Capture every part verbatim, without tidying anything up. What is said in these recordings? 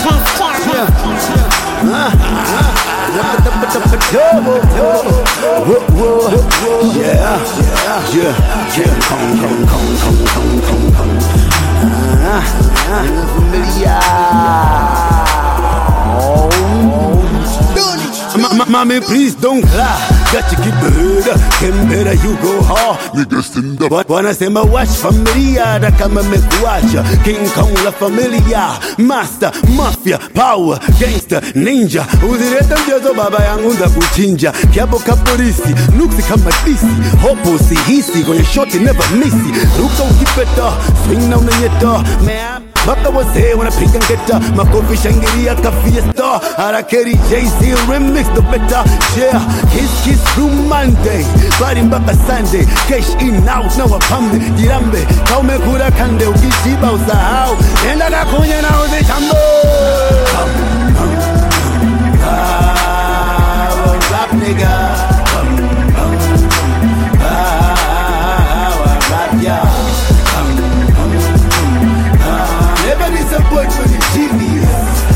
Yeah, yeah, yeah. Come, come, come, come, come, come, come. Ah, ah, familiar. Mommy, please don't cry. Got to keep the hood, can better you go hard. Niggas in the butt. Wanasema watch familia, da kama mekuacha. King Kong la familia, master, mafia, power, gangster, ninja. Uzileta mchezo baba yangu nda kuchinja. Kiapo kapolisi, nuksi kama disi. Hopo si hisi, kwenye shoti never missi. Ruka ukipeta, swing na unanyeta. Man, baka wase wanapiga ngeta. Makofi shangiria ka fiesta. Harakeri Jay-Z remix the better. Yeah, kiss kiss through Monday. Bari mpaka Sunday. Cash in out na wapambe. Jirambe, kaume kura kande. Ukishiba usahau. Enda kakunye na uzi chambo. Come, come, come. Power rap nigga. Come, come, come. Power rap ya. Never disappoint when it's genius.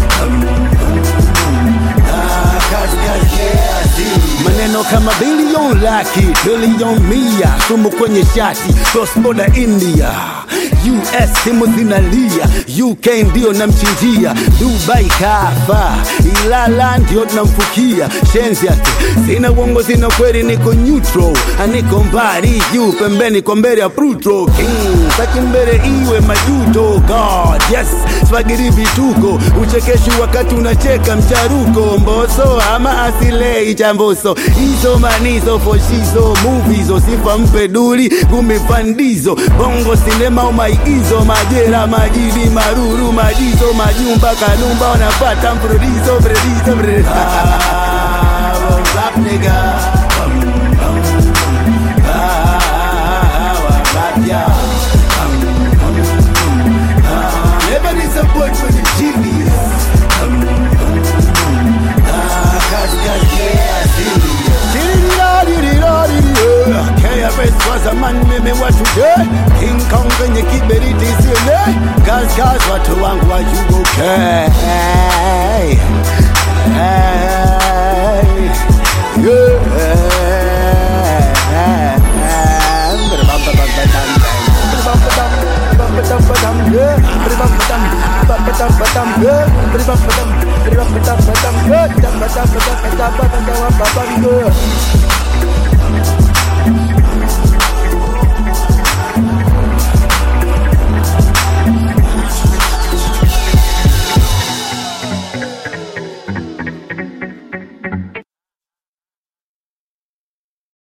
Maneno kama billion laki, billion mia. Sumu kwenye shati, cross-border India. U S simu zinalia, U K ndio namchinjia. Dubai kafa, Ilala ndio namfukia. Shenzi yake, sina uongo sina kweli niko neutral. Aniko mbali, juu pembeni kwa mbele ya Pluto. King, saki mbele iwe majuto. God, yes, spaghetti vituko. Uchekeshi wakati unacheka mcharuko. Mboso ama asilei chamboso. Izo manizo for shizo. Movies osifa mpe duli kumifandizo. Bongo cinema umaigizo. Majera majidi maruru majizo. Majumba kanumba wanapata mfrudizo. Mfrudizo mfrudizo. Power rap nigga. Power rap ya. Never disappoint when it's genius. K R S was a man mimi wa today. King Kong kwenye kiberiti siele. Gas gas watu wangu wa you okay. Hey, hey, yeah. Yeah.